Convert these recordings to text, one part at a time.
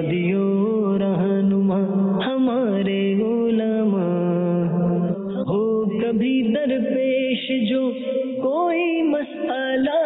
दियो रहनुमा हमारे उलमा, हो कभी दरपेश जो कोई मसला,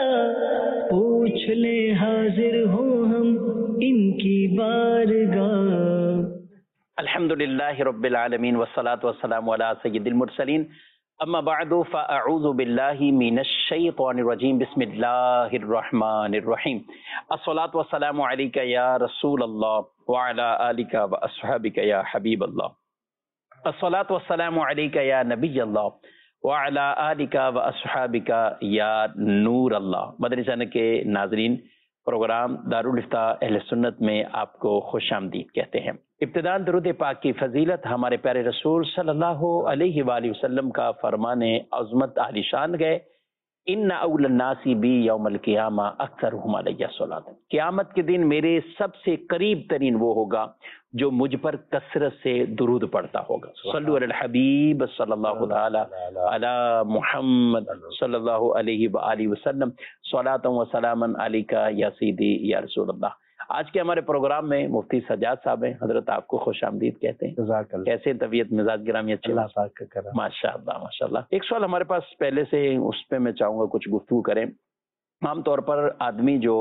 पूछ ले हाजिर हो हम इनकी बारगाह। अल्हम्दुलिल्लाहि रब्बिल आलमीन वस्सलातु वस्सलामु अला सय्यिदिल मुरसलीन, अम्मा बअदु फ़अऊज़ु बिल्लाहि मिनश शैतानिर रजीम, बिस्मिल्लाहिर रहमानिर रहीम। अस्सलातु वस्सलामु अलैका या रसूल अल्लाह व अला आलिका व अस्हाबिका या हबीब अल्लाह। अस्सलातु वस्सलामु अलैका या नबी अल्लाह व अला आलिका व अस्हाबिका या नूर अल्लाह। मदनी चैनल के नाज़रीन, प्रोग्राम दारुल इफ्ता अहले सुन्नत में आपको खुशामदीद कहते हैं। इब्तिदान दुरूद पाक की फजीलत हमारे प्यारे रसूल सल्लल्लाहु अलैहि वसल्लम का फरमाने अज़मत आलिशान गए, इन्ना अउलन नासी बी यौमल क़ियामा अक्सरुहुम अलैया सलात। क़यामत के दिन मेरे सबसे करीब तरीन वो होगा जो मुझ पर कसरत से दुरूद पढ़ता होगा। सल्लु अलल हबीब सल्लल्लाहु तआला अला मुहम्मद सल्लल्लाहु अलैहि व आलिहि वसल्लम, सलातन व सलामन अलैका या सय्यदी या रसूल अल्लाह। आज के हमारे प्रोग्राम में मुफ्ती सज्जाद साहब हैं। हजरत आपको खुशामदीद कहते हैं। कैसे तबीयत मिजाज गिरामी अच्छे? अल्लाह पाक का करम। माशाअल्लाह माशाअल्लाह। एक सवाल हमारे पास पहले से, उस पे मैं चाहूँगा कुछ गुफ्तगू करें। आमतौर पर आदमी जो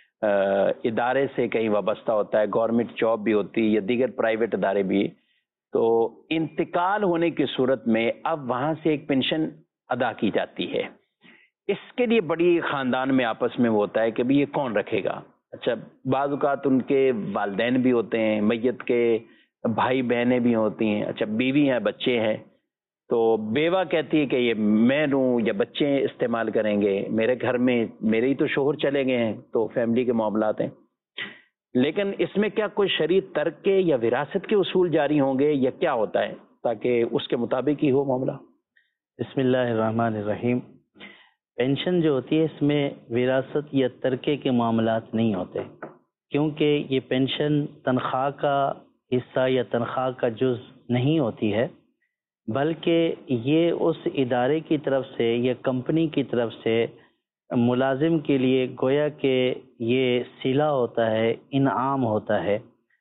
इदारे से कहीं वाबस्ता होता है, गवर्नमेंट जॉब भी होती है या दीगर प्राइवेट इदारे भी, तो इंतकाल होने की सूरत में अब वहाँ से एक पेंशन अदा की जाती है। इसके लिए बड़ी ख़ानदान में आपस में वो होता है कि भाई ये कौन रखेगा। अच्छा, बाज़ औक़ात उनके वालिदैन भी होते हैं, मैयत के भाई बहनें भी होती हैं, अच्छा बीवी हैं, बच्चे हैं, तो बेवा कहती है कि ये मैं लूँ या बच्चे इस्तेमाल करेंगे, मेरे घर में मेरे ही तो शोहर चले गए हैं, तो फैमिली के मामलात हैं। लेकिन इसमें क्या कोई शरई तर्क के या विरासत के उसूल जारी होंगे या क्या होता है, ताकि उसके मुताबिक ही हो मामला? बिस्मिल्लाहिर्रहमानिर्रहीम। पेंशन जो होती है इसमें विरासत या तरके के मामलात नहीं होते, क्योंकि ये पेंशन तनख्वाह का हिस्सा या तनख्वाह का जुज़ नहीं होती है, बल्कि ये उस इदारे की तरफ से या कंपनी की तरफ से मुलाजिम के लिए गोया कि ये सिला होता है, इनाम होता है,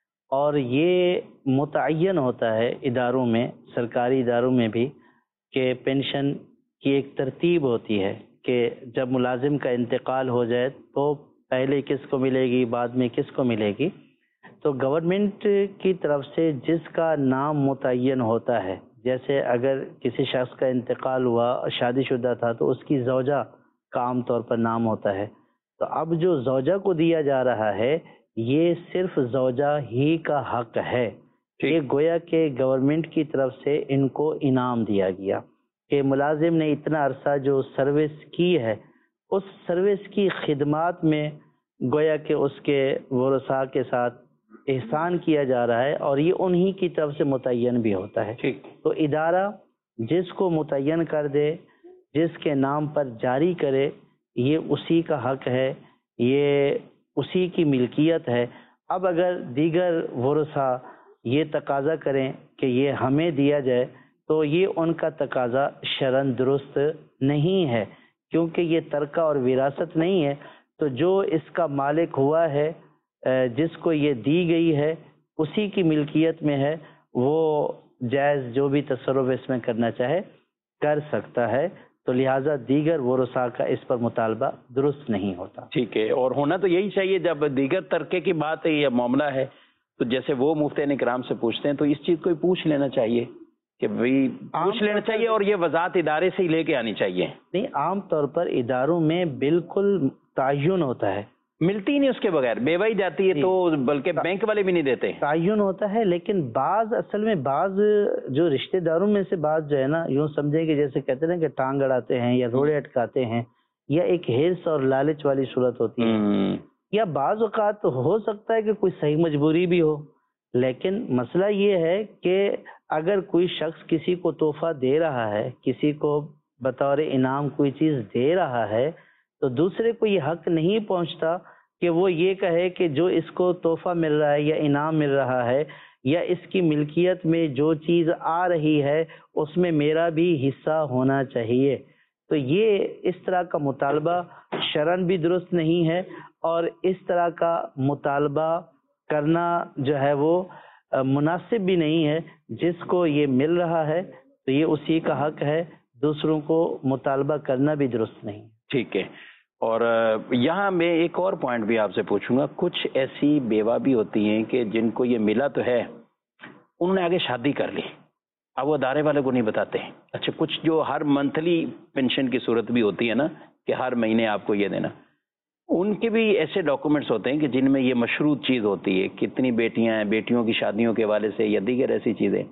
और ये मुतअय्यन होता है इदारों में, सरकारी इदारों में भी, कि पेंशन की एक तरतीब होती है कि जब मुलाजिम का इंतकाल हो जाए तो पहले किसको मिलेगी, बाद में किसको मिलेगी। तो गवर्नमेंट की तरफ से जिसका नाम मुतय्यन होता है, जैसे अगर किसी शख्स का इंतकाल हुआ, शादीशुदा था, तो उसकी ज़ौजा का आम तौर पर नाम होता है। तो अब जो ज़ौजा को दिया जा रहा है, ये सिर्फ ज़ौजा ही का हक है। ये गोया के गवर्नमेंट की तरफ से इनको इनाम दिया गया कि मुलाजिम ने इतना अरसा जो सर्विस की है, उस सर्विस की खिदमात में गोया कि उसके वरसा के साथ एहसान किया जा रहा है, और ये उन्हीं की तरफ से मुतय्यन भी होता है। तो इदारा जिसको मुतय्यन कर दे, जिसके नाम पर जारी करे, ये उसी का हक है, ये उसी की मिल्कियत है। अब अगर दीगर वरसा ये तकाजा करें कि ये हमें दिया जाए, तो ये उनका तकाजा शरन दुरुस्त नहीं है, क्योंकि ये तरका और विरासत नहीं है। तो जो इसका मालिक हुआ है, जिसको ये दी गई है, उसी की मिल्कियत में है, वो जायज़ जो भी तसर्रुफ इसमें करना चाहे कर सकता है। तो लिहाजा दीगर वरसा का इस पर मुतालबा दुरुस्त नहीं होता। ठीक है, और होना तो यही चाहिए। जब दीगर तरके की बात है या मामला है, तो जैसे वो मुफ्ती इकराम से पूछते हैं, तो इस चीज़ को ही पूछ लेना चाहिए कि भाई पूछ लेना चाहिए, और ये वजात इदारे से ही लेके आनी चाहिए। नहीं, आम तौर पर इदारों में बिल्कुल तायुन होता है, मिलती ही नहीं उसके बगैर, बेवाई जाती है, तो बल्कि बैंक वाले भी नहीं देते। तायुन होता है, लेकिन बाज असल में बाज जो रिश्तेदारों में से बाज जो है ना, यूँ समझे कि जैसे कहते हैं कि टांग अड़ाते हैं या रोड़े अटकाते हैं, या एक हिर्स और लालच वाली सूरत होती है, या बाज औक़ात तो हो सकता है कि कोई सही मजबूरी भी हो। लेकिन मसला ये है कि अगर कोई शख्स किसी को तोहफा दे रहा है, किसी को बतौर इनाम कोई चीज़ दे रहा है, तो दूसरे को ये हक नहीं पहुंचता कि वो ये कहे कि जो इसको तोहफा मिल रहा है या इनाम मिल रहा है या इसकी मिल्कियत में जो चीज़ आ रही है उसमें मेरा भी हिस्सा होना चाहिए। तो ये इस तरह का मुतालबा शरन भी दुरुस्त नहीं है, और इस तरह का मुतालबा کرنا جو ہے وہ مناسب بھی نہیں ہے. جس کو یہ مل رہا ہے تو یہ اسی کا حق ہے، دوسروں کو مطالبہ کرنا بھی درست نہیں. ٹھیک ہے. اور یہاں میں ایک اور پوائنٹ بھی آپ سے پوچھوں گا. کچھ ایسی بیوہ بھی ہوتی ہیں کہ جن کو یہ ملا تو ہے، انہوں نے آگے شادی کر لی، اب وہ ادارے والے کو نہیں بتاتے ہیں. اچھا، کچھ جو ہر منتھلی پینشن کی صورت بھی ہوتی ہے نا کہ ہر مہینے آپ کو یہ دینا، ان کے بھی ایسے ڈاکومنٹس ہوتے ہیں کہ جن میں یہ مشروط چیز ہوتی ہے، کتنی بیٹیاں ہیں، بیٹیوں کی شادیوں کے حوالے سے یا دیگر ایسی چیزیں.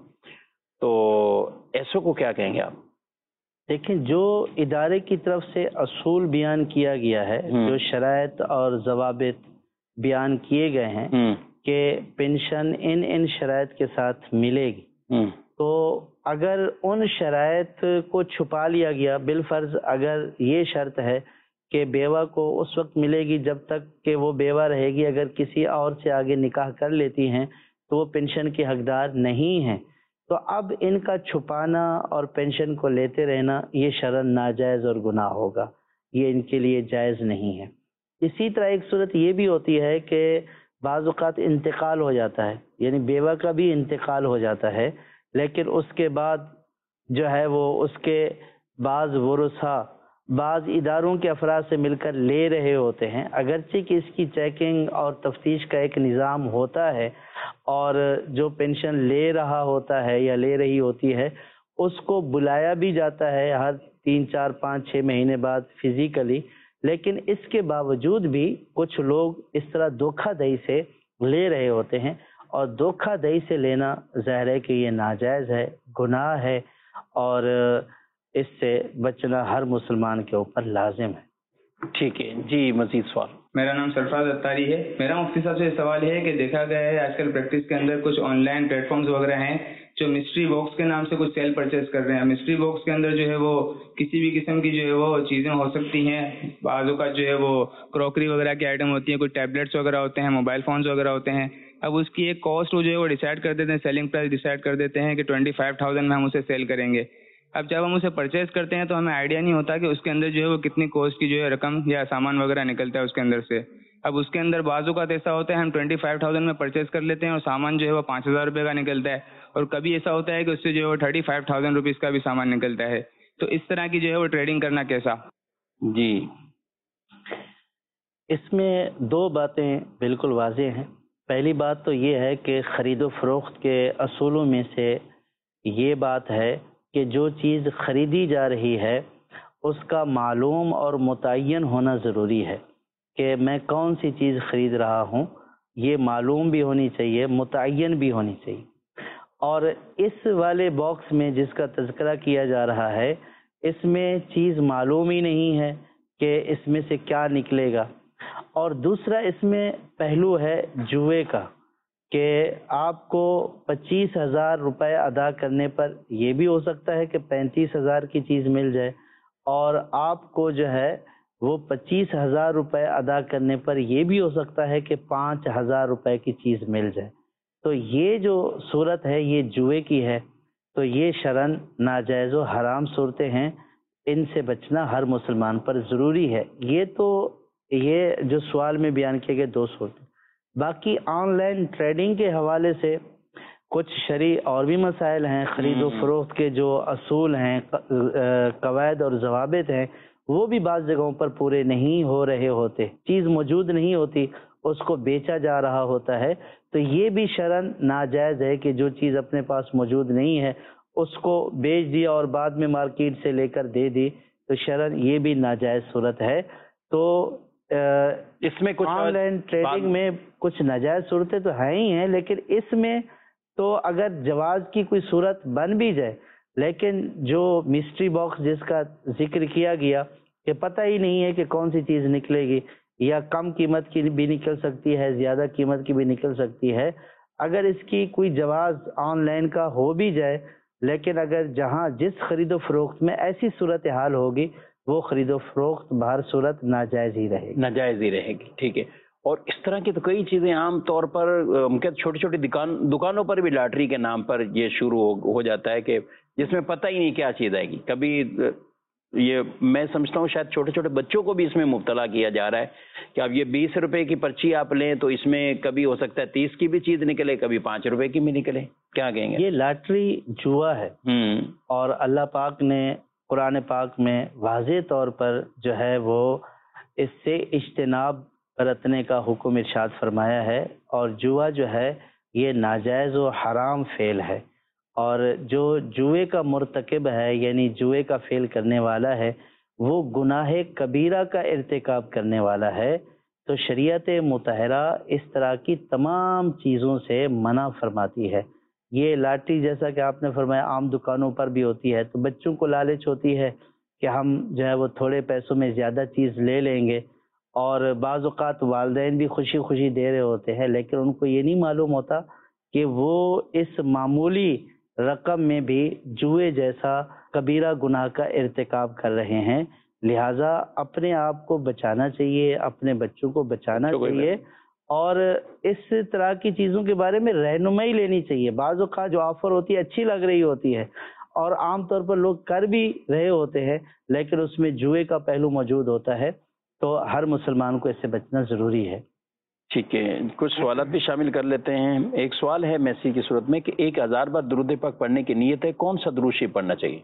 تو ایسوں کو کیا کہیں گے آپ؟ دیکھیں، جو ادارے کی طرف سے اصول بیان کیا گیا ہے، جو شرائط اور ضوابط بیان کیے گئے ہیں کہ پینشن ان شرائط کے ساتھ ملے گی، تو اگر ان شرائط کو چھپا لیا گیا، بالفرض اگر یہ شرط ہے کہ بیوہ کو اس وقت ملے گی جب تک کہ وہ بیوہ رہے گی، اگر کسی اور سے آگے نکاح کر لیتی ہیں تو وہ پینشن کی حقدار نہیں ہیں، تو اب ان کا چھپانا اور پینشن کو لیتے رہنا یہ شرعاً ناجائز اور گناہ ہوگا، یہ ان کے لیے جائز نہیں ہے. اسی طرح ایک صورت یہ بھی ہوتی ہے کہ بعض اوقات انتقال ہو جاتا ہے، یعنی بیوہ کا بھی انتقال ہو جاتا ہے، لیکن اس کے بعد جو ہے وہ اس کے بعض ورثاء بعض اداروں کے افراد سے مل کر لے رہے ہوتے ہیں، اگرچہ کہ اس کی چیکنگ اور تفتیش کا ایک نظام ہوتا ہے، اور جو پینشن لے رہا ہوتا ہے یا لے رہی ہوتی ہے اس کو بلایا بھی جاتا ہے ہر 3 4 5 6 مہینے بعد فزیکلی، لیکن اس کے باوجود بھی کچھ لوگ اس طرح دھوکہ دہی سے لے رہے ہوتے ہیں، اور دھوکہ دہی سے لینا ظاہر ہے کہ یہ ناجائز ہے، گناہ ہے، اور اس سے بچنا ہر مسلمان کے اوپر لازم ہے. ٹھیک ہے جی، مزید سوال. میرا نام سرفراز اتاری ہے. میرا مفتی صاحب سے سوال ہے کہ دیکھا گیا ہے آج کل پریکٹس کے اندر کچھ آن لائن پلیٹ فارمز وغیرہ ہیں جو مسٹری باکس کے نام سے کچھ سیل پرچیز کر رہے ہیں. مسٹری باکس کے اندر جو ہے وہ کسی بھی قسم کی جو ہے وہ چیزیں ہو سکتی ہیں، بعض اوقات جو ہے وہ کروکری وغیرہ کی آئٹم ہوتی ہیں، کچھ ٹیبلیٹس وغیرہ ہوتے ہیں، موبائل فونز وغیرہ ہوتے ہیں. اب اس کی ایک کاسٹ جو ہے وہ ڈیسائیڈ کر دیتے ہیں، سیلنگ پرائس ڈیسائیڈ کر دیتے ہیں کہ 25,000 میں ہم اسے سیل کریں گے. اب جب ہم اسے پرچیز کرتے ہیں تو ہمیں آئیڈیا نہیں ہوتا کہ اس کے اندر جو ہے وہ کتنی کاسٹ کی جو ہے رقم یا سامان وغیرہ نکلتا ہے اس کے اندر سے. اب اس کے اندر بعض اوقات ایسا ہوتا ہے ہم 25,000 میں پرچیز کر لیتے ہیں اور سامان جو ہے وہ 5,000 روپے کا نکلتا ہے، اور کبھی ایسا ہوتا ہے کہ اس سے جو ہے وہ 35,000 روپیز کا بھی سامان نکلتا ہے. تو اس طرح کی جو ہے وہ ٹریڈنگ کرنا کیسا؟ جی، اس میں 2 باتیں بالکل واضح ہیں. پہلی بات تو یہ ہے کہ خرید و فروخت کے اصولوں میں سے یہ بات ہے کہ جو چیز خریدی جا رہی ہے اس کا معلوم اور متعین ہونا ضروری ہے کہ میں کون سی چیز خرید رہا ہوں، یہ معلوم بھی ہونی چاہیے، متعین بھی ہونی چاہیے. اور اس والے باکس میں جس کا تذکرہ کیا جا رہا ہے اس میں چیز معلوم ہی نہیں ہے کہ اس میں سے کیا نکلے گا. اور دوسرا اس میں پہلو ہے جوئے کا، کہ آپ کو 25,000 روپے ادا کرنے پر یہ بھی ہو سکتا ہے کہ 35,000 کی چیز مل جائے، اور آپ کو جو ہے وہ 25,000 روپے ادا کرنے پر یہ بھی ہو سکتا ہے کہ 5,000 روپے کی چیز مل جائے. تو یہ جو صورت ہے یہ جوئے کی ہے، تو یہ شرعاً ناجائز و حرام صورتیں ہیں، ان سے بچنا ہر مسلمان پر ضروری ہے. یہ جو سوال میں بیان کیے گئے 2 صورتیں. باقی آن لائن ٹریڈنگ کے حوالے سے کچھ شرعی اور بھی مسائل ہیں. خرید و فروخت کے جو اصول ہیں، قواعد اور ضوابط ہیں، وہ بھی بعض جگہوں پر پورے نہیں ہو رہے ہوتے، چیز موجود نہیں ہوتی، اس کو بیچا جا رہا ہوتا ہے. تو یہ بھی شرعاً ناجائز ہے کہ جو چیز اپنے پاس موجود نہیں ہے اس کو بیچ دیا اور بعد میں مارکیٹ سے لے کر دے دی، تو شرعاً یہ بھی ناجائز صورت ہے. تو اس میں کچھ آن لائن ٹریڈنگ میں کچھ ناجائز صورتیں تو ہیں ہی ہیں، لیکن اس میں تو اگر جواز کی کوئی صورت بن بھی جائے، لیکن جو مسٹری باکس جس کا ذکر کیا گیا کہ پتہ ہی نہیں ہے کہ کون سی چیز نکلے گی، یا کم قیمت کی بھی نکل سکتی ہے، زیادہ قیمت کی بھی نکل سکتی ہے. اگر اس کی کوئی جواز آن لائن کا ہو بھی جائے، لیکن اگر جہاں جس خرید و فروخت میں ایسی صورتحال ہوگی وہ خرید و فروخت بہر صورت ناجائز ہی رہے گی. ناجائز ہی رہے گی. ٹھیک ہے. اور اس طرح کی تو کئی چیزیں عام طور پر چھوٹی چھوٹی دکانوں پر بھی لاٹری کے نام پر یہ شروع ہو جاتا ہے کہ جس میں پتہ ہی نہیں کیا چیز آئے گی. کبھی یہ میں سمجھتا ہوں شاید چھوٹے چھوٹے بچوں کو بھی اس میں مبتلا کیا جا رہا ہے کہ اب یہ 20 روپے کی پرچی آپ لیں تو اس میں کبھی ہو سکتا ہے 30 کی بھی چیز نکلے، کبھی 5 روپے کی بھی نکلے. کیا کہیں گے؟ یہ لاٹری جوا ہے، اور اللہ پاک نے قرآن پاک میں واضح طور پر جو ہے وہ اس سے اجتناب برتنے کا حکم ارشاد فرمایا ہے. اور جوا جو ہے یہ ناجائز و حرام فعل ہے، اور جو جوئے کا مرتکب ہے یعنی جوئے کا فعل کرنے والا ہے وہ گناہ کبیرہ کا ارتکاب کرنے والا ہے. تو شریعت مطہرہ اس طرح کی تمام چیزوں سے منع فرماتی ہے. یہ لاٹری جیسا کہ آپ نے فرمایا عام دکانوں پر بھی ہوتی ہے، تو بچوں کو لالچ ہوتی ہے کہ ہم جو ہے وہ تھوڑے پیسوں میں زیادہ چیز لے لیں گے، اور بعض اوقات والدین بھی خوشی خوشی دے رہے ہوتے ہیں، لیکن ان کو یہ نہیں معلوم ہوتا کہ وہ اس معمولی رقم میں بھی جوئے جیسا کبیرہ گناہ کا ارتکاب کر رہے ہیں. لہٰذا اپنے آپ کو بچانا چاہیے، اپنے بچوں کو بچانا چاہیے، اور اس طرح کی چیزوں کے بارے میں رہنمائی لینی چاہیے. بعض اوقات جو آفر ہوتی ہے اچھی لگ رہی ہوتی ہے اور عام طور پر لوگ کر بھی رہے ہوتے ہیں، لیکن اس میں جوئے کا پہلو موجود ہوتا ہے، تو ہر مسلمان کو اس سے بچنا ضروری ہے. ٹھیک ہے، کچھ سوالات بھی شامل کر لیتے ہیں. ایک سوال ہے میسیج کی صورت میں کہ 1000 بار درود پاک پڑھنے کی نیت ہے، کون سا درود شریف پڑھنا چاہیے؟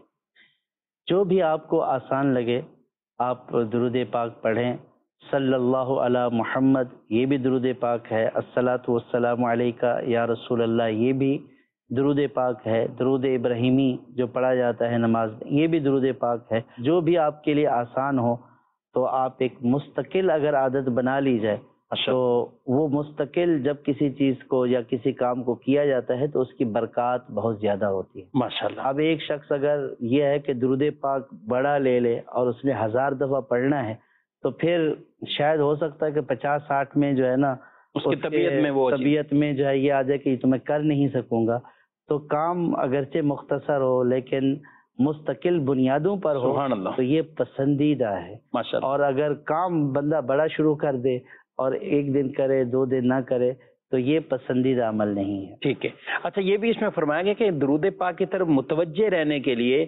جو بھی آپ کو آسان لگے آپ درود پاک پڑھیں. صلی اللہ علی محمد یہ بھی درود پاک ہے، الصلاۃ والسلام علیکہ یا رسول اللہ یہ بھی درود پاک ہے. درود ابراہیمی جو پڑھا جاتا ہے نماز میں یہ بھی درود پاک ہے. جو بھی آپ کے لیے آسان ہو تو آپ ایک مستقل اگر عادت بنا لی جائے تو وہ مستقل جب کسی چیز کو یا کسی کام کو کیا جاتا ہے تو اس کی برکات بہت زیادہ ہوتی ہے. ماشاءاللہ. اب ایک شخص اگر یہ ہے کہ درود پاک بڑا لے لے اور اس نے 1000 دفعہ پڑھنا ہے تو پھر شاید ہو سکتا ہے کہ 50-60 میں جو ہے نا اس کی طبیعت میں جو ہے یہ آ جائے کہ یہ تو میں کر نہیں سکوں گا. تو کام اگرچہ مختصر ہو لیکن مستقل بنیادوں پر ہو تو یہ پسندیدہ ہے. اور اگر کام بندہ بڑا شروع کر دے اور ایک دن کرے 2 دن نہ کرے تو یہ پسندیدہ عمل نہیں ہے. ٹھیک ہے. اچھا یہ بھی اس میں فرمایا گیا کہ درود پاک کی طرف متوجہ رہنے کے لیے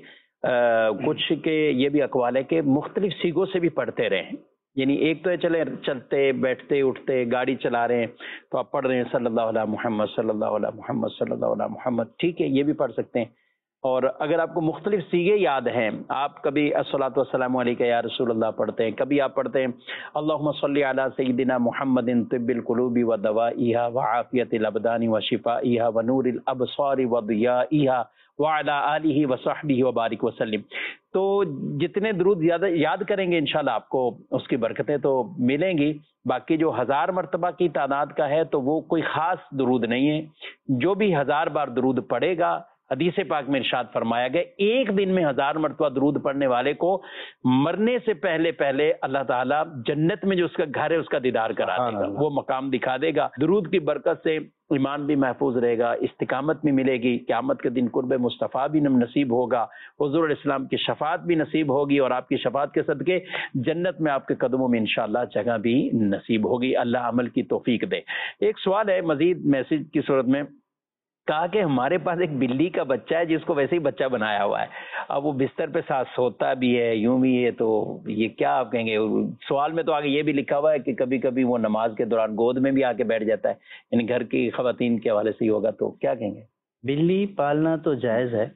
کچھ کے یہ بھی اقوال ہے کہ مختلف سیغوں سے بھی پڑھتے رہیں. یعنی ایک تو چلے چلتے بیٹھتے اٹھتے گاڑی چلا رہے ہیں تو آپ پڑھ رہے ہیں صلی اللہ علیہ محمد صلی اللہ علیہ محمد صلی اللہ علیہ محمد، ٹھیک ہے یہ بھی پڑھ سکتے ہیں. اور اگر آپ کو مختلف سیغے یاد ہیں، آپ کبھی الصلاۃ والسلام علیکہ یا رسول اللہ پڑھتے ہیں، کبھی آپ پڑھتے ہیں اللہم صلی علی سیدنا محمد طب القلوب و دوائیہا وعافیت الابدان و شفائیہا ونور الابصار و ضیائیہا وعلی آلہ وصحبہ وبارک وسلم. تو جتنے درود زیادہ یاد کریں گے انشاءاللہ آپ کو اس کی برکتیں تو ملیں گی. باقی جو 1000 مرتبہ کی تعداد کا ہے تو وہ کوئی خاص درود نہیں ہے. جو بھی 1000 بار درود پڑھے گا، حدیث پاک میں ارشاد فرمایا گیا ایک دن میں 1000 مرتبہ درود پڑھنے والے کو مرنے سے پہلے اللہ تعالیٰ جنت میں جو اس کا گھر ہے اس کا دیدار کرا دے گا، وہ مقام دکھا دے گا. درود کی برکت سے ایمان بھی محفوظ رہے گا، استقامت بھی ملے گی، قیامت کے دن قرب مصطفیٰ بھی نصیب ہوگا، حضور علیہ السلام کی شفاعت بھی نصیب ہوگی، اور آپ کی شفاعت کے صدقے جنت میں آپ کے قدموں میں انشاءاللہ جگہ بھی نصیب ہوگی. اللہ عمل کی توفیق دے. ایک سوال ہے مزید میسج کی صورت میں، کہا کہ ہمارے پاس ایک بلی کا بچہ ہے جس کو ویسے ہی بچہ بنایا ہوا ہے، اب وہ بستر پہ ساتھ سوتا بھی ہے یوں بھی ہے، تو یہ کیا آپ کہیں گے؟ سوال میں تو آگے یہ بھی لکھا ہوا ہے کہ کبھی کبھی وہ نماز کے دوران گود میں بھی آ کے بیٹھ جاتا ہے، یعنی گھر کی خواتین کے حوالے سے ہی ہوگا، تو کیا کہیں گے؟ بلی پالنا تو جائز ہے،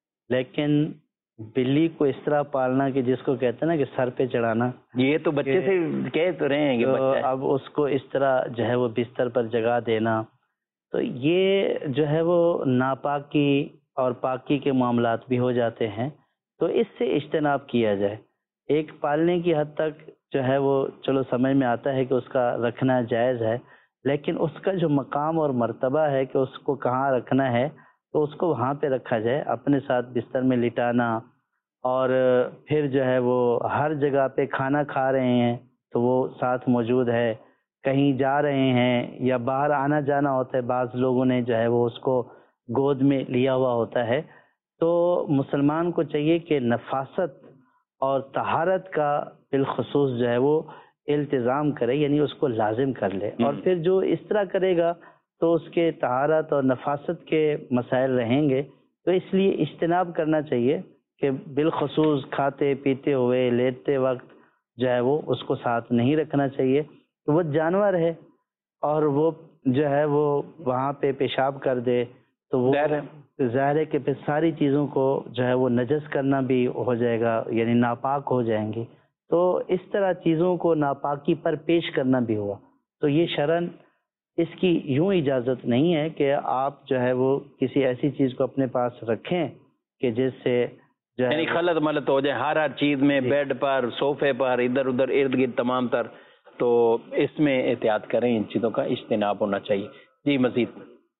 لیکن بلی کو اس طرح پالنا کہ جس کو کہتے ہیں نا کہ سر پہ چڑھانا، یہ تو بچے سے کہہ تو رہے ہیں کہ بچہ اب اس کو اس طرح جو ہے وہ بستر پر جگہ دینا، تو یہ جو ہے وہ ناپاکی اور پاکی کے معاملات بھی ہو جاتے ہیں. تو اس سے اجتناب کیا جائے. ایک پالنے کی حد تک جو ہے وہ چلو سمجھ میں آتا ہے کہ اس کا رکھنا جائز ہے، لیکن اس کا جو مقام اور مرتبہ ہے کہ اس کو کہاں رکھنا ہے تو اس کو وہاں پہ رکھا جائے. اپنے ساتھ بستر میں لٹانا، اور پھر جو ہے وہ ہر جگہ پہ کھانا کھا رہے ہیں تو وہ ساتھ موجود ہے، کہیں جا رہے ہیں یا باہر آنا جانا ہوتا ہے، بعض لوگوں نے جو ہے وہ اس کو گود میں لیا ہوا ہوتا ہے. تو مسلمان کو چاہیے کہ نفاست اور طہارت کا بالخصوص جو ہے وہ التزام کرے، یعنی اس کو لازم کر لے، اور پھر جو اس طرح کرے گا تو اس کے طہارت اور نفاست کے مسائل رہیں گے. تو اس لیے اجتناب کرنا چاہیے کہ بالخصوص کھاتے پیتے ہوئے لیٹتے وقت جو ہے وہ اس کو ساتھ نہیں رکھنا چاہیے. تو وہ جانور ہے اور وہ جو ہے وہ وہاں پہ پیشاب کر دے تو وہ ظاہر ہے کہ پھر ساری چیزوں کو جو ہے وہ نجس کرنا بھی ہو جائے گا، یعنی ناپاک ہو جائیں گی. تو اس طرح چیزوں کو ناپاکی پر پیش کرنا بھی ہوا. تو یہ شرعاً اس کی یوں اجازت نہیں ہے کہ آپ جو ہے وہ کسی ایسی چیز کو اپنے پاس رکھیں کہ جس سے جو ہے یعنی خلط ملط ہو جائے ہر چیز میں، بیڈ پر، صوفے پر، ادھر ادھر ارد گرد تمام تر. تو اس میں احتیاط کریں، ان چیزوں کا اجتناب ہونا چاہیے. جی مزید.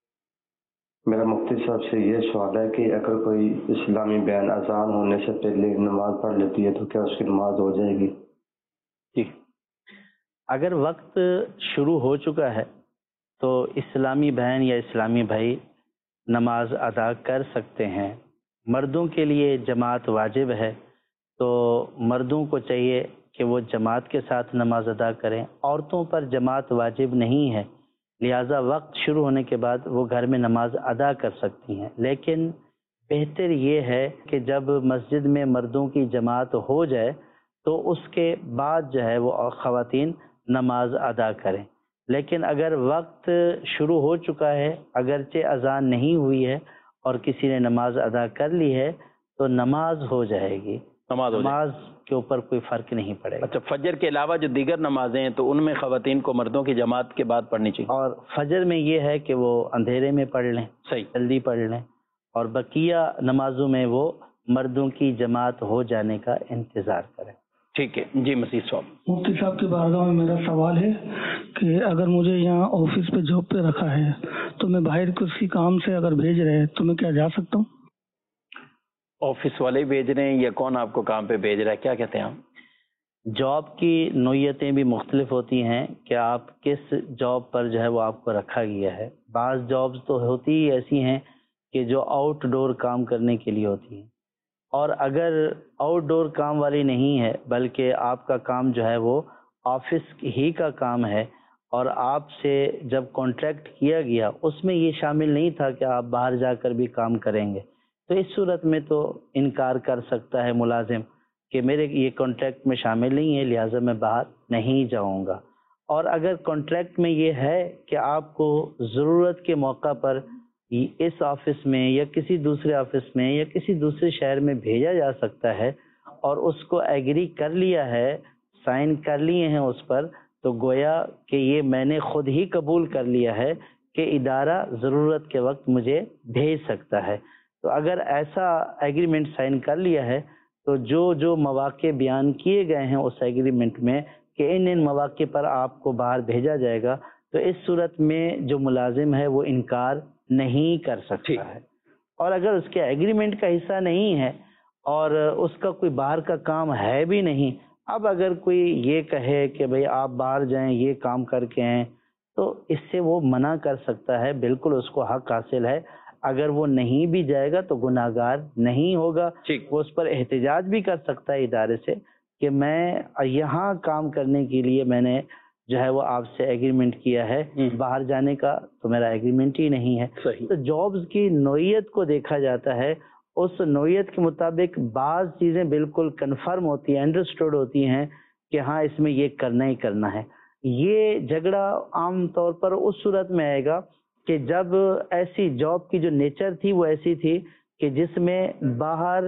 میرا مفتی صاحب سے یہ سوال ہے کہ اگر کوئی اسلامی بیان اذان ہونے سے پہلے نماز پڑھ لیتی ہے تو کیا اس کی نماز ہو جائے گی؟ جی، اگر وقت شروع ہو چکا ہے تو اسلامی بہن یا اسلامی بھائی نماز ادا کر سکتے ہیں. مردوں کے لیے جماعت واجب ہے تو مردوں کو چاہیے کہ وہ جماعت کے ساتھ نماز ادا کریں. عورتوں پر جماعت واجب نہیں ہے، لہٰذا وقت شروع ہونے کے بعد وہ گھر میں نماز ادا کر سکتی ہیں. لیکن بہتر یہ ہے کہ جب مسجد میں مردوں کی جماعت ہو جائے تو اس کے بعد جو ہے وہ خواتین نماز ادا کریں. لیکن اگر وقت شروع ہو چکا ہے، اگرچہ اذان نہیں ہوئی ہے اور کسی نے نماز ادا کر لی ہے تو نماز ہو جائے گی، نماز کے اوپر کوئی فرق نہیں پڑے گا. اچھا، فجر کے علاوہ جو دیگر نمازیں ہیں تو ان میں خواتین کو مردوں کی جماعت کے بعد پڑھنی چاہیے. اور فجر میں یہ ہے کہ وہ اندھیرے میں پڑھ لیں، صحیح، جلدی پڑھ لیں، اور بقیہ نمازوں میں وہ مردوں کی جماعت ہو جانے کا انتظار کریں. ٹھیک ہے. جی مزید صاحب. مفتی صاحب کی بارگاہ میں میرا سوال ہے کہ اگر مجھے یہاں آفس پہ جاب پہ رکھا ہے تو میں باہر کسی کام سے اگر بھیج رہے تو میں کیا جا سکتا ہوں؟ آفس والے بھیج رہے ہیں یا کون آپ کو کام پہ بھیج رہا ہے، کیا کہتے ہیں آپ؟ جاب کی نوعیتیں بھی مختلف ہوتی ہیں کہ آپ کس جاب پر جو ہے وہ آپ کو رکھا گیا ہے. بعض جابز تو ہوتی ہی ایسی ہیں کہ جو آؤٹ ڈور کام کرنے کے لیے ہوتی ہیں، اور اگر آؤٹ ڈور کام والی نہیں ہے بلکہ آپ کا کام جو ہے وہ آفس ہی کا کام ہے اور آپ سے جب کانٹریکٹ کیا گیا اس میں یہ شامل نہیں تھا کہ آپ باہر جا کر بھی کام کریں گے، تو اس صورت میں تو انکار کر سکتا ہے ملازم کہ میرے یہ کانٹریکٹ میں شامل نہیں ہے لہٰذا میں باہر نہیں جاؤں گا. اور اگر کانٹریکٹ میں یہ ہے کہ آپ کو ضرورت کے موقع پر اس آفس میں یا کسی دوسرے آفس میں یا کسی دوسرے شہر میں بھیجا جا سکتا ہے اور اس کو ایگری کر لیا ہے، سائن کر لیے ہیں اس پر، تو گویا کہ یہ میں نے خود ہی قبول کر لیا ہے کہ ادارہ ضرورت کے وقت مجھے بھیج سکتا ہے. تو اگر ایسا ایگریمنٹ سائن کر لیا ہے تو جو مواقع بیان کیے گئے ہیں اس ایگریمنٹ میں کہ ان مواقع پر آپ کو باہر بھیجا جائے گا، تو اس صورت میں جو ملازم ہے وہ انکار نہیں کر سکتا ہے. اور اگر اس کے ایگریمنٹ کا حصہ نہیں ہے اور اس کا کوئی باہر کا کام ہے بھی نہیں، اب اگر کوئی یہ کہے کہ بھئی آپ باہر جائیں یہ کام کر کے ہیں تو اس سے وہ منع کر سکتا ہے، بالکل اس کو حق حاصل ہے. اگر وہ نہیں بھی جائے گا تو گناہگار نہیں ہوگا، وہ اس پر احتجاج بھی کر سکتا ہے ادارے سے کہ میں یہاں کام کرنے کے لیے میں نے جو ہے وہ آپ سے ایگریمنٹ کیا ہے، باہر جانے کا تو میرا ایگریمنٹ ہی نہیں ہے. تو جابز کی نوعیت کو دیکھا جاتا ہے، اس نوعیت کے مطابق بعض چیزیں بالکل کنفرم ہوتی ہیں، انڈرسٹوڈ ہوتی ہیں کہ ہاں اس میں یہ کرنا ہی کرنا ہے. یہ جھگڑا عام طور پر اس صورت میں آئے گا کہ جب ایسی جاب کی جو نیچر تھی وہ ایسی تھی کہ جس میں باہر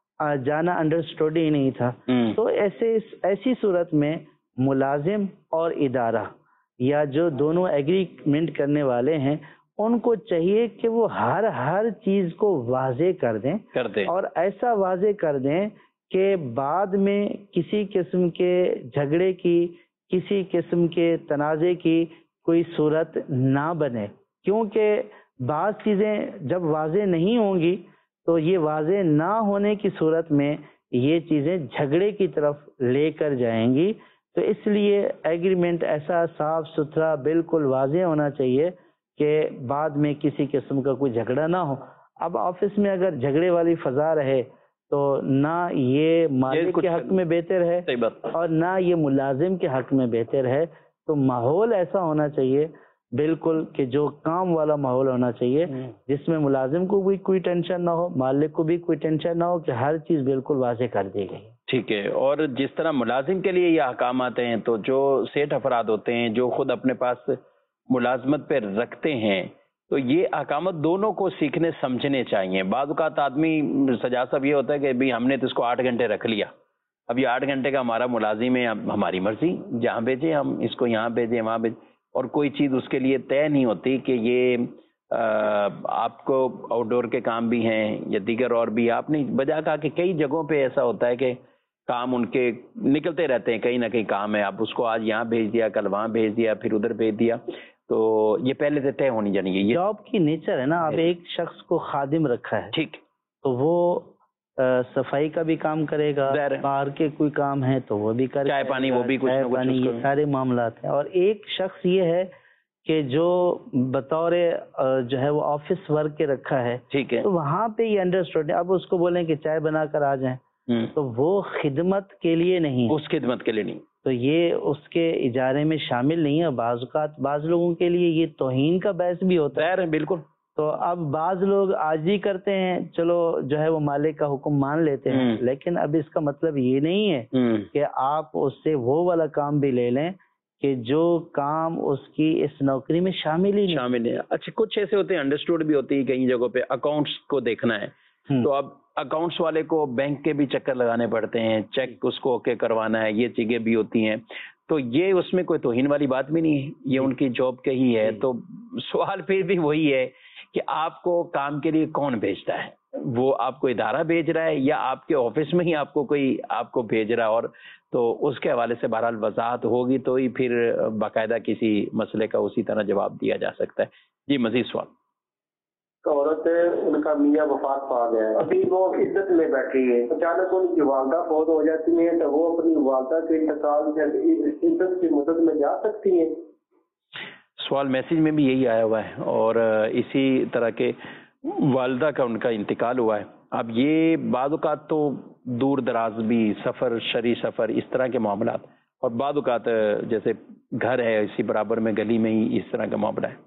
جانا انڈرسٹوڈ ہی نہیں تھا. تو ایسی صورت میں ملازم اور ادارہ یا جو دونوں ایگریمنٹ کرنے والے ہیں ان کو چاہیے کہ وہ ہر چیز کو واضح کر دیں اور ایسا واضح کر دیں کہ بعد میں کسی قسم کے جھگڑے کی، کسی قسم کے تنازع کی کوئی صورت نہ بنے. کیونکہ بعض چیزیں جب واضح نہیں ہوں گی تو یہ واضح نہ ہونے کی صورت میں یہ چیزیں جھگڑے کی طرف لے کر جائیں گی. تو اس لیے ایگریمنٹ ایسا صاف ستھرا بالکل واضح ہونا چاہیے کہ بعد میں کسی قسم کا کوئی جھگڑا نہ ہو. اب آفس میں اگر جھگڑے والی فضا رہے تو نہ یہ مالک کے حق میں بہتر ہے اور نہ یہ ملازم کے حق میں بہتر ہے. تو ماحول ایسا ہونا چاہیے بالکل کہ جو کام والا ماحول ہونا چاہیے جس میں ملازم کو بھی کوئی ٹینشن نہ ہو، مالک کو بھی کوئی ٹینشن نہ ہو، کہ ہر چیز بالکل واضح کر دی گئی. ٹھیک ہے. اور جس طرح ملازم کے لیے یہ احکامات ہیں، تو جو سیٹ افراد ہوتے ہیں جو خود اپنے پاس ملازمت پہ رکھتے ہیں، تو یہ احکامات دونوں کو سیکھنے سمجھنے چاہیے. بعض اوقات آدمی سجاد صاحب یہ ہوتا ہے کہ ہم نے تو اس کو 8 گھنٹے رکھ لیا، اب یہ 8 گھنٹے کا ہمارا ملازم ہے، اب ہماری مرضی، جہاں بھیجیں ہم اس کو، یہاں بھیجیں وہاں بھیجیں، اور کوئی چیز اس کے لیے طے نہیں ہوتی کہ یہ آپ کو آؤٹ ڈور کے کام بھی ہیں یا دیگر اور بھی. آپ نے بجا کہا کہ کئی جگہوں پہ ایسا ہوتا ہے کہ کام ان کے نکلتے رہتے ہیں، کہیں نہ کہیں کام ہے، آپ اس کو آج یہاں بھیج دیا، کل وہاں بھیج دیا، پھر ادھر بھیج دیا. تو یہ پہلے سے طے ہونی چاہیے. یہ جاب کی نیچر ہے نا. آپ ایک شخص کو خادم رکھا ہے، ٹھیک، تو وہ صفائی کا بھی کام کرے گا، باہر کے کوئی کام ہے تو وہ بھی کرے گا، چائے پانی وہ بھی کچھ نہ کچھ، یہ سارے معاملات ہیں. اور ایک شخص یہ ہے کہ جو بطور جو ہے وہ آفس ورک کے رکھا ہے، ٹھیک ہے، تو وہاں پہ یہ انڈرسٹوڈ ہے. اب اس کو بولیں کہ چائے بنا کر آ جائیں، تو وہ خدمت کے لیے نہیں، اس خدمت کے لیے نہیں، تو یہ اس کے اجارے میں شامل نہیں ہے. بعض اوقات بعض لوگوں کے لیے یہ توہین کا باعث بھی ہوتا ہے. بالکل. تو اب بعض لوگ عاجزی کرتے ہیں، چلو جو ہے وہ مالک کا حکم مان لیتے ہیں، لیکن اب اس کا مطلب یہ نہیں ہے کہ آپ اس سے وہ والا کام بھی لے لیں کہ جو کام اس کی اس نوکری میں شامل ہی نہیں. شامل ہے. اچھا، کچھ ایسے ہوتے ہیں انڈرسٹوڈ بھی ہوتی ہے کئی جگہوں پہ اکاؤنٹس کو دیکھنا ہے، تو اب اکاؤنٹس والے کو بینک کے بھی چکر لگانے پڑتے ہیں، چیک اس کو اوکے کروانا ہے، یہ چیزیں بھی ہوتی ہیں. تو یہ اس میں کوئی توہین والی بات بھی نہیں ہے، یہ ان کی جاب کے ہی ہے. تو سوال پھر بھی وہی ہے کہ آپ کو کام کے لیے کون بھیجتا ہے؟ وہ آپ کو ادارہ بھیج رہا ہے یا آپ کے آفس میں ہی آپ کو کوئی آپ کو بھیج رہا ہے؟ اور تو اس کے حوالے سے بہرحال وضاحت ہوگی تو ہی پھر باقاعدہ کسی مسئلے کا اسی طرح جواب دیا جا سکتا ہے. جی مزید سوال. عورت ہے، ان کا میاں وفات پا گیا ہے، ابھی وہ عدت میں بیٹھی ہے، اچانک ان کی والدہ فوت ہو جاتی ہیں، تو وہ اپنی والدہ کے انتقال سے عدت کی مدت میں جا سکتی ہیں؟ سوال میسیج میں بھی یہی آیا ہوا ہے، اور اسی طرح کے والدہ کا ان کا انتقال ہوا ہے. اب یہ بعض اوقات تو دور دراز بھی سفر، شرعی سفر، اس طرح کے معاملات، اور بعض اوقات جیسے گھر ہے اسی برابر میں گلی میں ہی اس طرح کا معاملہ ہے.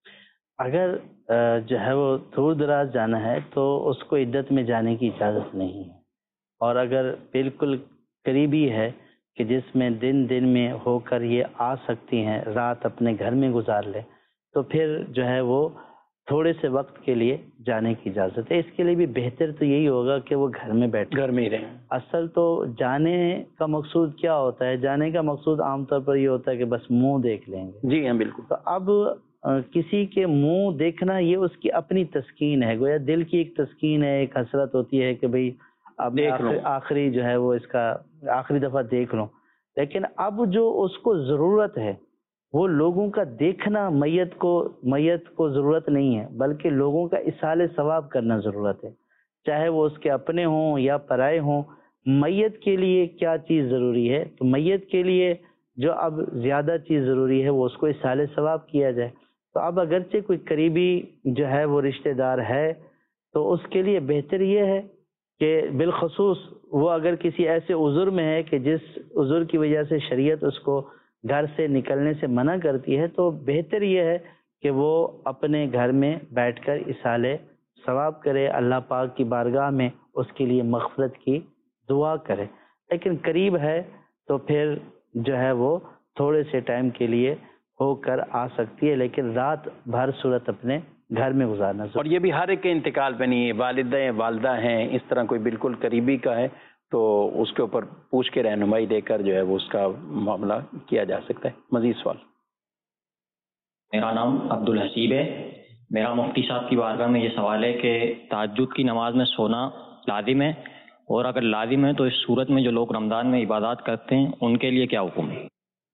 اگر جو ہے وہ دور دراز جانا ہے تو اس کو عدت میں جانے کی اجازت نہیں ہے. اور اگر بالکل قریبی ہے کہ جس میں دن میں ہو کر یہ آ سکتی ہیں، رات اپنے گھر میں گزار لے، تو پھر جو ہے وہ تھوڑے سے وقت کے لیے جانے کی اجازت ہے. اس کے لیے بھی بہتر تو یہی ہوگا کہ وہ گھر میں بیٹھے، گھر میں ہی رہیں. اصل تو جانے کا مقصود کیا ہوتا ہے؟ جانے کا مقصود عام طور پر یہ ہوتا ہے کہ بس منہ دیکھ لیں گے. جی ہاں بالکل. تو اب کسی کے منہ دیکھنا یہ اس کی اپنی تسکین ہے، گویا دل کی ایک تسکین ہے، ایک حسرت ہوتی ہے کہ بھئی اب آخری جو ہے وہ اس کا آخری دفعہ دیکھ لوں. لیکن اب جو اس کو ضرورت ہے وہ لوگوں کا دیکھنا میت کو ضرورت نہیں ہے، بلکہ لوگوں کا اصال ثواب کرنا ضرورت ہے، چاہے وہ اس کے اپنے ہوں یا پرائے ہوں. میت کے لیے کیا چیز ضروری ہے؟ تو میت کے لیے جو اب زیادہ چیز ضروری ہے وہ اس کو اصال ثواب کیا جائے. تو اب اگرچہ کوئی قریبی جو ہے وہ رشتہ دار ہے تو اس کے لیے بہتر یہ ہے کہ بالخصوص وہ اگر کسی ایسے عذر میں ہے کہ جس عذر کی وجہ سے شریعت اس کو گھر سے نکلنے سے منع کرتی ہے، تو بہتر یہ ہے کہ وہ اپنے گھر میں بیٹھ کر اصال ثواب کرے، اللہ پاک کی بارگاہ میں اس کے لیے مغفرت کی دعا کرے. لیکن قریب ہے تو پھر جو ہے وہ تھوڑے سے ٹائم کے لیے ہو کر آ سکتی ہے، لیکن رات بھر صورت اپنے گھر میں گزارنا ضروری. اور یہ بھی ہر ایک کے انتقال پہ نہیں ہے، والدہ ہیں، اس طرح کوئی بالکل قریبی کا ہے تو اس کے اوپر پوچھ کے رہنمائی دے کر جو ہے وہ اس کا معاملہ کیا جا سکتا ہے. مزید سوال. میرا نام عبدالحسیب ہے. میرا مفتی صاحب کی بارگاہ میں یہ سوال ہے کہ تہجد کی نماز میں سونا لازم ہے، اور اگر لازم ہے تو اس صورت میں جو لوگ رمضان میں عبادات کرتے ہیں ان کے لیے کیا حکم ہے؟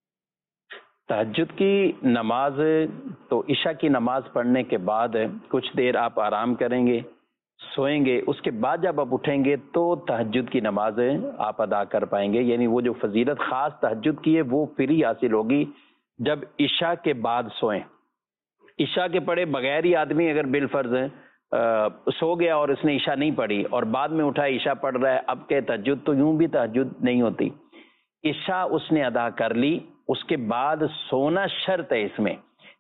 تہجد کی نماز تو عشاء کی نماز پڑھنے کے بعد کچھ دیر آپ آرام کریں گے، سوئیں گے، اس کے بعد جب آپ اٹھیں گے تو تہجد کی نماز آپ ادا کر پائیں گے. یعنی وہ جو فضیلت خاص تہجد کی ہے وہ پھر ہی حاصل ہوگی جب عشاء کے بعد سوئیں. عشاء کے پڑھے بغیر ہی آدمی اگر بالفرض سو گیا اور اس نے عشاء نہیں پڑھی اور بعد میں اٹھا عشاء پڑھ رہا ہے، اب کہ تہجد، تو یوں بھی تہجد نہیں ہوتی. عشاء اس نے ادا کر لی، اس کے بعد سونا شرط ہے اس میں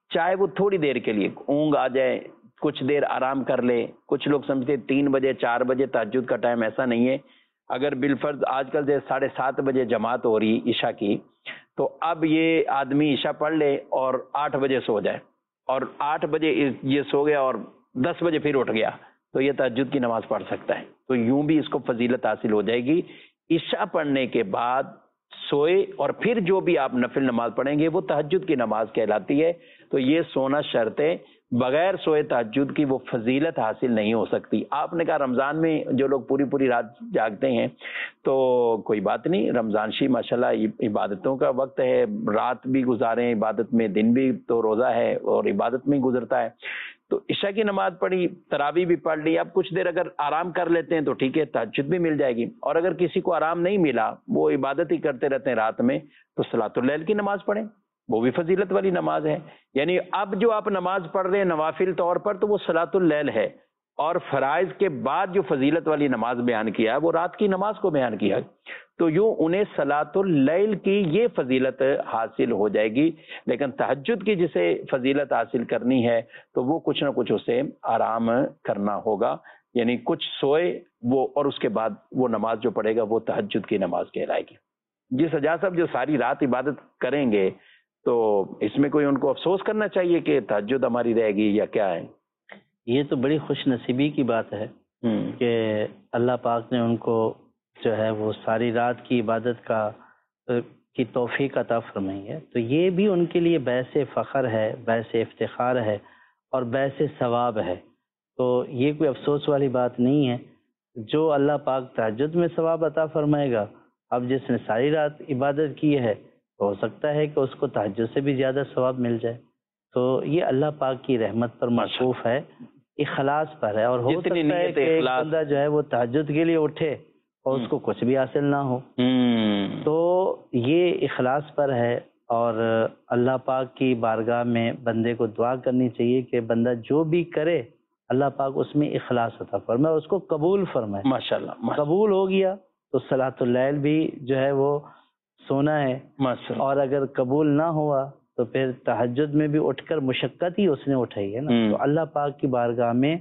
چاہے وہ تھوڑی دیر کے لیے اونگ آ جائے، کچھ دیر آرام کر لے. کچھ لوگ سمجھتے 3 بجے 4 بجے تہجد کا ٹائم، ایسا نہیں ہے. اگر بالفرض آج کل 7:30 بجے جماعت ہو رہی عشاء کی، تو اب یہ آدمی عشاء پڑھ لے اور 8 بجے سو جائے، اور 8 بجے یہ سو گیا اور 10 بجے پھر اٹھ گیا، تو یہ تہجد کی نماز پڑھ سکتا ہے. تو یوں بھی اس کو فضیلت حاصل ہو جائے گی. عشاء پڑھنے کے بعد سوئے اور پھر جو بھی آپ نفل نماز پڑھیں گے وہ تہجد کی نماز کہلاتی ہے. تو یہ سونا شرط ہے، بغیر سوئے تہجد کی وہ فضیلت حاصل نہیں ہو سکتی. آپ نے کہا رمضان میں جو لوگ پوری رات جاگتے ہیں، تو کوئی بات نہیں، رمضان شریف ماشاءاللہ عبادتوں کا وقت ہے، رات بھی گزاریں عبادت میں، دن بھی تو روزہ ہے اور عبادت میں گزرتا ہے. تو عشاء کی نماز پڑھی، تراویح بھی پڑھ لی، اب کچھ دیر اگر آرام کر لیتے ہیں تو ٹھیک ہے، تہجد بھی مل جائے گی. اور اگر کسی کو آرام نہیں ملا، وہ عبادت ہی کرتے رہتے ہیں رات میں، تو صلاۃ اللیل کی نماز پڑھیں، وہ بھی فضیلت والی نماز ہے. یعنی اب جو آپ نماز پڑھ رہے ہیں نوافل طور پر، تو وہ صلاۃ اللیل ہے. اور فرائض کے بعد جو فضیلت والی نماز بیان کیا ہے وہ رات کی نماز کو بیان کیا ہے. تو یوں انہیں صلاۃ اللیل کی یہ فضیلت حاصل ہو جائے گی. لیکن تہجد کی جسے فضیلت حاصل کرنی ہے تو وہ کچھ نہ کچھ اسے آرام کرنا ہوگا. یعنی کچھ سوئے وہ، اور اس کے بعد وہ نماز جو پڑھے گا وہ تہجد کی نماز کہلائے گی. جی سجاد صاحب، جو ساری رات عبادت کریں گے تو اس میں کوئی ان کو افسوس کرنا چاہیے کہ تہجد ہماری رہے گی یا کیا ہے؟ یہ تو بڑی خوش نصیبی کی بات ہے کہ اللہ پاک نے ان کو جو ہے وہ ساری رات کی عبادت کی توفیق عطا فرمائی ہے. تو یہ بھی ان کے لیے باعث فخر ہے، باعث افتخار ہے اور باعث ثواب ہے. تو یہ کوئی افسوس والی بات نہیں ہے. جو اللہ پاک تہجد میں ثواب عطا فرمائے گا، اب جس نے ساری رات عبادت کی ہے ہو سکتا ہے کہ اس کو تہجد سے بھی زیادہ ثواب مل جائے. تو یہ اللہ پاک کی رحمت پر موقوف ہے، اخلاص پر ہے. اور ہو سکتا ہے کہ ایک بندہ جو ہے وہ تہجد کے لیے اٹھے اور اس کو کچھ بھی حاصل نہ ہو. تو یہ اخلاص پر ہے، اور اللہ پاک کی بارگاہ میں بندے کو دعا کرنی چاہیے کہ بندہ جو بھی کرے اللہ پاک اس میں اخلاص عطا فرمائے، اس کو قبول فرمائے. ماشاءاللہ قبول ہو گیا تو صلاۃ اللیل بھی جو ہے وہ سونا ہے. اور اگر قبول نہ ہوا تو پھر تہجد میں بھی اٹھ کر مشقت ہی اس نے اٹھائی ہے نا. تو اللہ پاک کی بارگاہ میں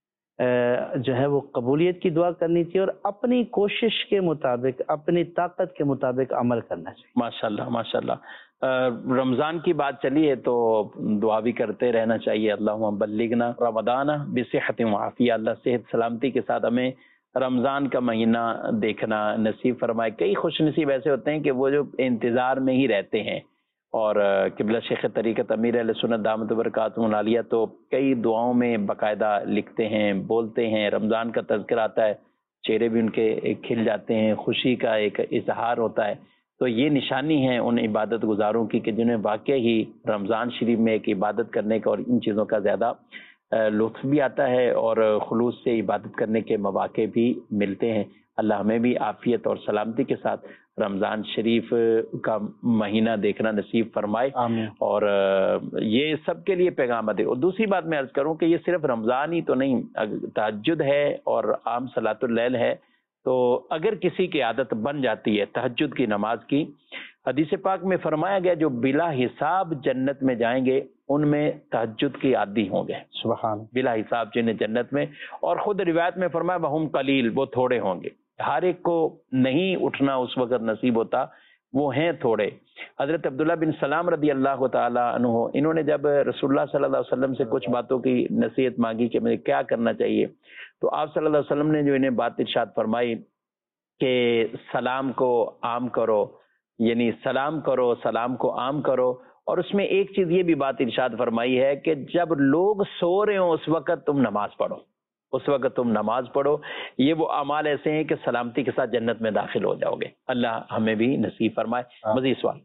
جو ہے وہ قبولیت کی دعا کرنی چاہیے اور اپنی کوشش کے مطابق، اپنی طاقت کے مطابق عمل کرنا چاہیے. ماشاءاللہ ماشاءاللہ. رمضان کی بات چلی ہے تو دعا بھی کرتے رہنا چاہیے. اللہم بلغنا رمضان بصحت و عافیہ. اللہ صحت سلامتی کے ساتھ ہمیں رمضان کا مہینہ دیکھنا نصیب فرمائے. کئی خوش نصیب ایسے ہوتے ہیں کہ وہ جو انتظار میں ہی رہتے ہیں. اور قبلہ شیخ طریقت امیر اہل سنت دامت برکاتہم العالیہ تو کئی دعاؤں میں باقاعدہ لکھتے ہیں، بولتے ہیں. رمضان کا تذکر آتا ہے، چہرے بھی ان کے کھل جاتے ہیں، خوشی کا ایک اظہار ہوتا ہے. تو یہ نشانی ہے ان عبادت گزاروں کی کہ جنہیں واقع ہی رمضان شریف میں ایک عبادت کرنے کا اور ان چیزوں کا زیادہ لطف بھی آتا ہے اور خلوص سے عبادت کرنے کے مواقع بھی ملتے ہیں. اللہ ہمیں بھی عافیت اور سلامتی کے ساتھ رمضان شریف کا مہینہ دیکھنا نصیب فرمائے. آمین. اور یہ سب کے لیے پیغام دے. اور دوسری بات میں عرض کروں کہ یہ صرف رمضان ہی تو نہیں، تہجد ہے اور عام صلاۃ اللیل ہے. تو اگر کسی کی عادت بن جاتی ہے تہجد کی نماز کی، حدیث پاک میں فرمایا گیا جو بلا حساب جنت میں جائیں گے ان میں تہجد کی عادی ہوں گے. سبحان. بلا حساب جنہیں جنت میں، اور خود روایت میں فرمایا وہم قلیل، وہ تھوڑے ہوں گے. ہر ایک کو نہیں اٹھنا اس وقت نصیب ہوتا، وہ ہیں تھوڑے. حضرت عبداللہ بن سلام رضی اللہ تعالی عنہ، انہوں نے جب رسول اللہ صلی اللہ علیہ وسلم سے کچھ باتوں کی نصیحت مانگی کہ مجھے کیا کرنا چاہیے، تو آپ صلی اللہ علیہ وسلم نے جو انہیں بات ارشاد فرمائی کہ سلام کو عام کرو، یعنی سلام کرو، سلام کو عام کرو. اور اس میں ایک چیز یہ بھی بات ارشاد فرمائی ہے کہ جب لوگ سو رہے ہوں اس وقت تم نماز پڑھو، اس وقت تم نماز پڑھو. یہ وہ اعمال ایسے ہیں کہ سلامتی کے ساتھ جنت میں داخل ہو جاؤ گے. اللہ ہمیں بھی نصیب فرمائے. مزید سوال.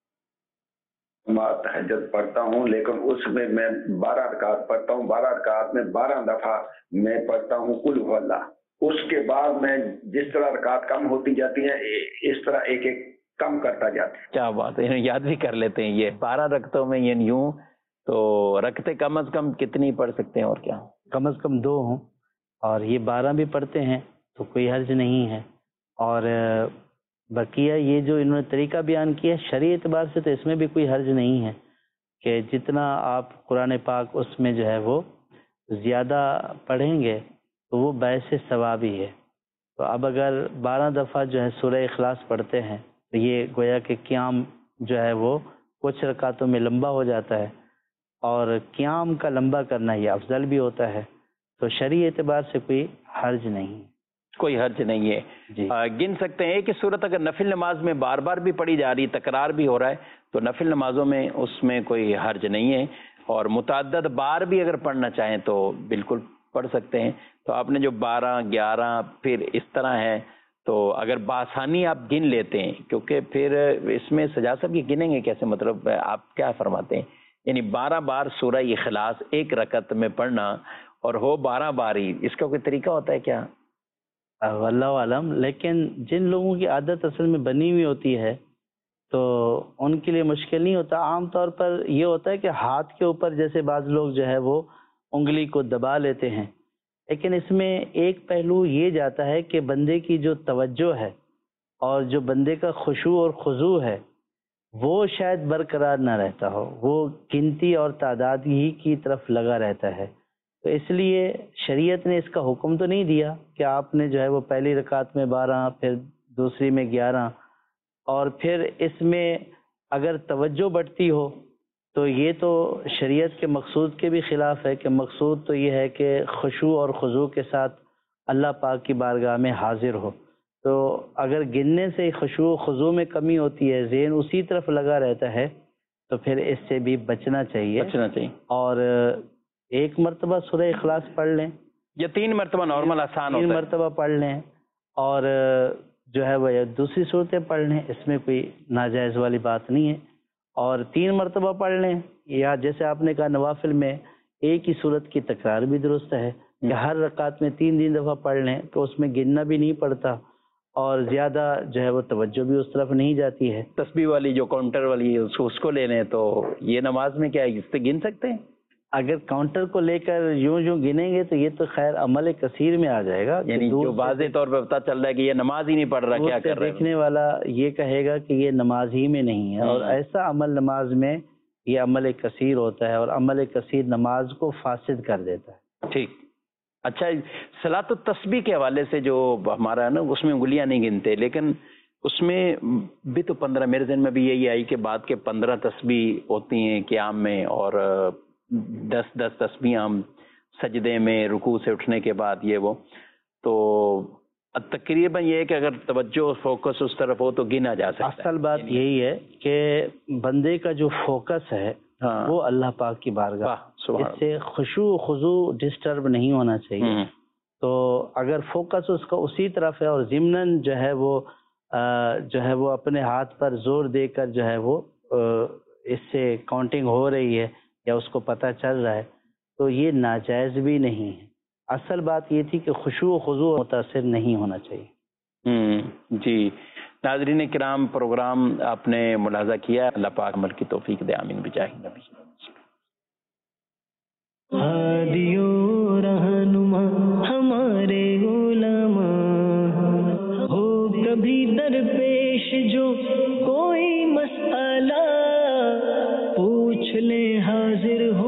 تہجد پڑھتا ہوں لیکن اس میں 12 رکعت پڑھتا ہوں، 12 رکعت میں 12 دفعہ میں پڑھتا ہوں قل هو اللہ. اس کے بعد میں جس طرح رکعت کم ہوتی جاتی ہیں اس طرح ایک ایک کم کرتا جاتا ہے. کیا بات ہے، یاد بھی کر لیتے ہیں. یہ 12 رکعتوں میں یہ یوں تو رکعتیں کم از کم کتنی پڑھ سکتے ہیں؟ اور کیا کم از کم 2 ہوں، اور یہ 12 بھی پڑھتے ہیں تو کوئی حرج نہیں ہے. اور بقیہ یہ جو انہوں نے طریقہ بیان کیا شرعی اعتبار سے تو اس میں بھی کوئی حرج نہیں ہے کہ جتنا آپ قرآن پاک اس میں جو ہے وہ زیادہ پڑھیں گے تو وہ باعث ثواب ہی ہے. تو اب اگر 12 دفعہ جو ہے سورہ اخلاص پڑھتے ہیں تو یہ گویا کہ قیام جو ہے وہ کچھ رکعتوں میں لمبا ہو جاتا ہے، اور قیام کا لمبا کرنا یہ افضل بھی ہوتا ہے. تو شرعی اعتبار سے کوئی حرج نہیں، کوئی حرج نہیں ہے. جی. گن سکتے ہیں کہ صورت اگر نفل نماز میں بار بار بھی پڑھی جا رہی، تکرار بھی ہو رہا ہے، تو نفل نمازوں میں اس میں کوئی حرج نہیں ہے، اور متعدد بار بھی اگر پڑھنا چاہیں تو بالکل پڑھ سکتے ہیں. تو آپ نے جو 12 11 پھر اس طرح ہے، تو اگر بآسانی آپ گن لیتے ہیں، کیونکہ پھر اس میں سجاد صاحب یہ گنیں گے کیسے، مطلب آپ کیا فرماتے ہیں؟ یعنی 12 بار سورہ اخلاص ایک رکعت میں پڑھنا اور ہو 12 بار ہی، اس کا کوئی طریقہ ہوتا ہے کیا؟ واللہ عالم. لیکن جن لوگوں کی عادت اصل میں بنی ہوئی ہوتی ہے تو ان کے لیے مشکل نہیں ہوتا. عام طور پر یہ ہوتا ہے کہ ہاتھ کے اوپر جیسے بعض لوگ جو ہے وہ انگلی کو دبا لیتے ہیں، لیکن اس میں ایک پہلو یہ جاتا ہے کہ بندے کی جو توجہ ہے اور جو بندے کا خشوع اور خضوع ہے وہ شاید برقرار نہ رہتا ہو، وہ گنتی اور تعداد ہی کی طرف لگا رہتا ہے. تو اس لیے شریعت نے اس کا حکم تو نہیں دیا کہ آپ نے جو ہے وہ پہلی رکعت میں 12 پھر دوسری میں 11، اور پھر اس میں اگر توجہ بڑھتی ہو تو یہ تو شریعت کے مقصود کے بھی خلاف ہے، کہ مقصود تو یہ ہے کہ خشوع اور خضوع کے ساتھ اللہ پاک کی بارگاہ میں حاضر ہو. تو اگر گننے سے خشوع و خضوع میں کمی ہوتی ہے، ذہن اسی طرف لگا رہتا ہے، تو پھر اس سے بھی بچنا چاہیے. اور ایک مرتبہ سورہ اخلاص پڑھ لیں یا 3 مرتبہ نارمل آسان ہوتا ہے، 3 مرتبہ پڑھ لیں، اور جو ہے وہ دوسری صورتیں پڑھ لیں، اس میں کوئی ناجائز والی بات نہیں ہے. اور 3 مرتبہ پڑھ لیں، یا جیسے آپ نے کہا نوافل میں ایک ہی صورت کی تکرار بھی درست ہے کہ ہر رکعت میں 3 دفعہ پڑھ لیں، تو اس میں گننا بھی نہیں پڑتا اور زیادہ جو ہے وہ توجہ بھی اس طرف نہیں جاتی ہے. تسبیح والی جو کاؤنٹر والی اس کو لے لیں، تو یہ نماز میں کیا اس سے گن سکتے ہیں؟ اگر کاؤنٹر کو لے کر یوں گنیں گے تو یہ تو خیر عمل کثیر میں آ جائے گا. یعنی جو واضح طور پہ پتہ چل رہا ہے کہ یہ نماز ہی نہیں پڑھ رہا، کیا کر رہا ہے، دیکھنے والا یہ کہے گا کہ یہ نماز ہی میں نہیں ہے. اور ایسا عمل نماز میں یہ عمل کثیر ہوتا ہے، اور عمل کثیر نماز کو فاسد کر دیتا ہے. ٹھیک. اچھا، صلاۃ التسبیح کے حوالے سے جو ہمارا نا اس میں انگلیاں نہیں گنتے، لیکن اس میں بھی تو 15 میرے ذہن میں بھی یہی آئی کہ بعد کے 15 تسبیح ہوتی ہیں قیام میں، اور 10 تسبیح ہم سجدے میں رکوع سے اٹھنے کے بعد، یہ وہ تو تقریباً یہ ہے کہ اگر توجہ فوکس اس طرف ہو تو گنا جا سکتا ہے. اصل بات یہی ہے کہ بندے کا جو فوکس ہے وہ اللہ پاک کی بارگاہ، اس سے خشوع و خضوع ڈسٹرب نہیں ہونا چاہیے. تو اگر فوکس اس کا اسی طرف ہے اور ضمناً جو ہے وہ اپنے ہاتھ پر زور دے کر جو ہے وہ اس سے کاؤنٹنگ ہو رہی ہے یا اس کو پتہ چل رہا ہے، تو یہ ناجائز بھی نہیں ہے. اصل بات یہ تھی کہ خشوع و خضوع متاثر نہیں ہونا چاہیے. جی ناظرین کرام، پروگرام آپ نے ملاحظہ کیا، اللہ پاک عمل کی توفیق دے، آمین بجاہ نبی. ہادیو رہنما ہمارے علماء، ہو کبھی درپیش جو کوئی مسئلہ، پوچھ لے حاضر ہو